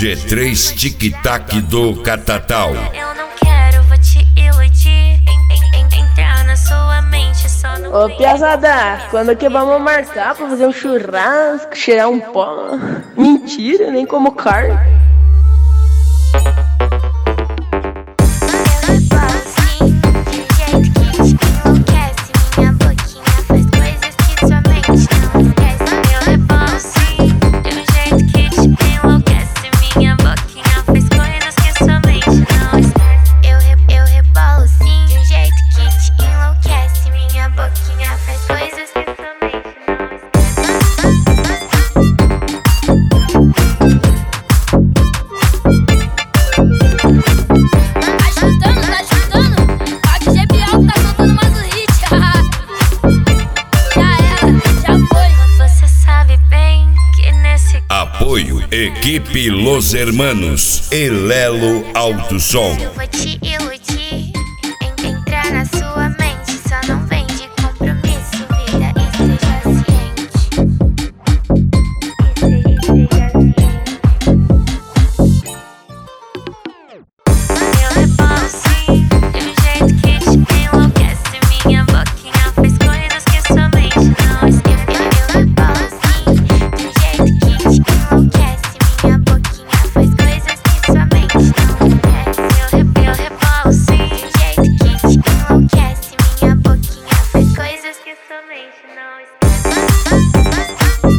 G3 Tic-Tac do Catatal. Eu não quero, vou te iludir. Entrar na sua mente, só não. Ô piazada, quando que vamos marcar pra fazer um churrasco, cheirar um pó? Mentira, nem como carne. Apoio Equipe Los Hermanos e Lelo Alto Som. Eu vou te iludir, entrar na sua mente, só não vem de compromisso, vida, esteja ciente. Eu rebolo sim, de um jeito que te enlouquece. Minha boquinha faz coisas que sua mente não esquece. Eu rebolo sim, de um jeito que te enlouquece. Minha boquinha faz coisas que sua mente não esquece. Eu rebolo sim, de um jeito que te enlouquece. Minha boquinha faz coisas que sua mente não esquece.